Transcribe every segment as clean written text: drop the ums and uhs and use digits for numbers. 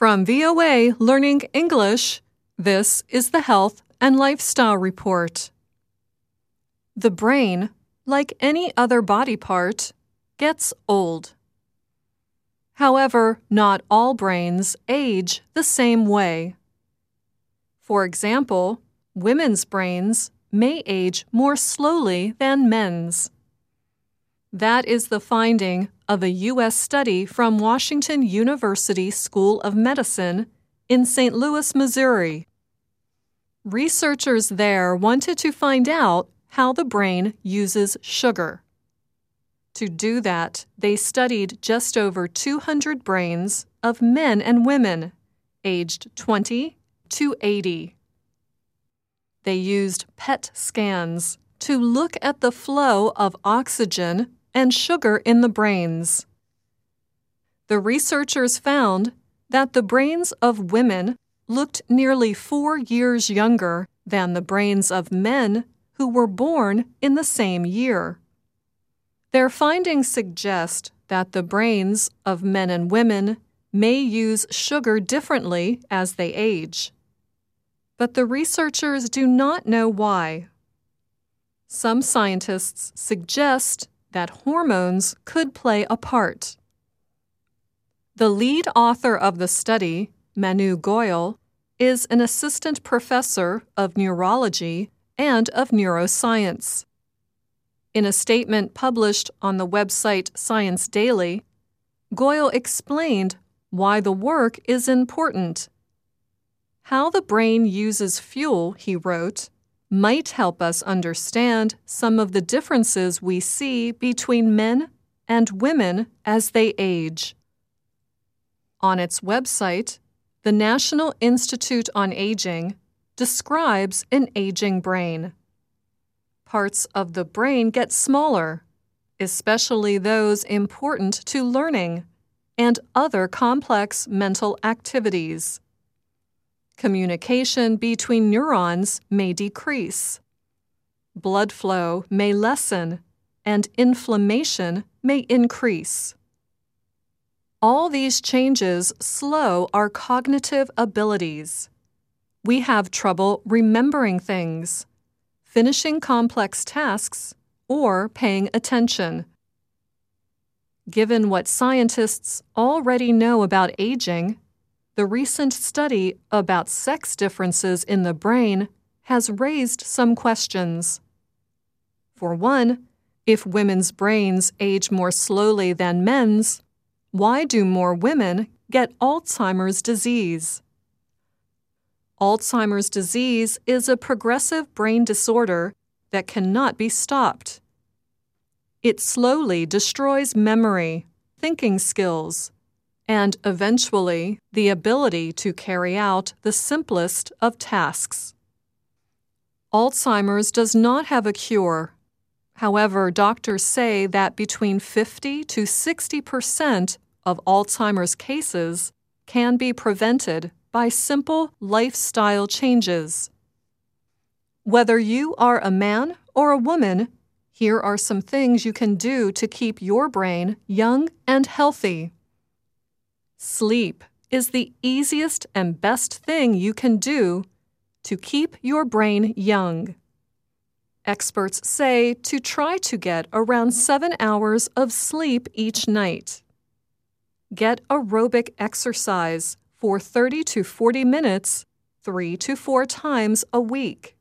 From VOA Learning English, this is the Health and Lifestyle Report. The brain, like any other body part, gets old. However, not all brains age the same way. For example, women's brains may age more slowly than men's. That is the finding of a U.S. study from Washington University School of Medicine in St. Louis, Missouri. Researchers there wanted to find out how the brain uses sugar. To do that, they studied just over 200 brains of men and women, aged 20 to 80. They used PET scans to look at the flow of oxygen and sugar in the brains. The researchers found that the brains of women looked nearly 4 years younger than the brains of men who were born in the same year. Their findings suggest that the brains of men and women may use sugar differently as they age. But the researchers do not know why. Some scientists suggest that hormones could play a part. The lead author of the study, Manu Goyal, is an assistant professor of neurology and of neuroscience. In a statement published on the website Science Daily, Goyal explained why the work is important. How the brain uses fuel, he wrote, might help us understand some of the differences we see between men and women as they age. On its website, the National Institute on Aging describes an aging brain. Parts of the brain get smaller, especially those important to learning and other complex mental activities. Communication between neurons may decrease. Blood flow may lessen, and inflammation may increase. All these changes slow our cognitive abilities. We have trouble remembering things, finishing complex tasks, or paying attention. Given what scientists already know about aging, the recent study about sex differences in the brain has raised some questions. For one, if women's brains age more slowly than men's, why do more women get Alzheimer's disease? Alzheimer's disease is a progressive brain disorder that cannot be stopped. It slowly destroys memory, thinking skills, and eventually the ability to carry out the simplest of tasks. Alzheimer's does not have a cure. However, doctors say that between 50 to 60% of Alzheimer's cases can be prevented by simple lifestyle changes. Whether you are a man or a woman, here are some things you can do to keep your brain young and healthy. Sleep is the easiest and best thing you can do to keep your brain young. Experts say to try to get around 7 hours of sleep each night. Get aerobic exercise for 30 to 40 minutes, 3 to 4 times a week.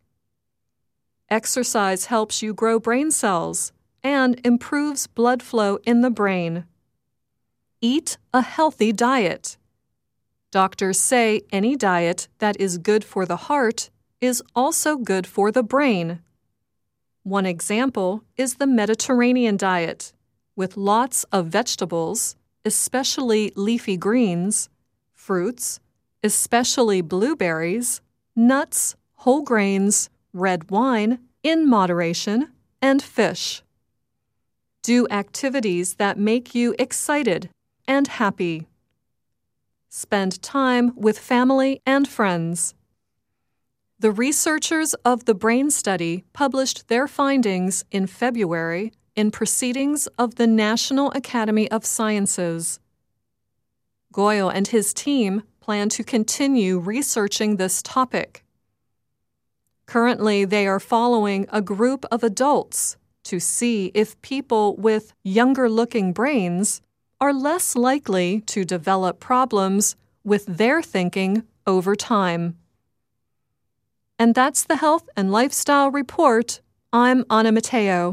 Exercise helps you grow brain cells and improves blood flow in the brain. Eat a healthy diet. Doctors say any diet that is good for the heart is also good for the brain. One example is the Mediterranean diet, with lots of vegetables, especially leafy greens, fruits, especially blueberries, nuts, whole grains, red wine, in moderation, and fish. Do activities that make you excited and happy. Spend time with family and friends. The researchers of the brain study published their findings in February in Proceedings of the National Academy of Sciences. Goyle and his team plan to continue researching this topic. Currently, they are following a group of adults to see if people with younger-looking brains are less likely to develop problems with their thinking over time. And that's the Health and Lifestyle Report. I'm Anna Matteo.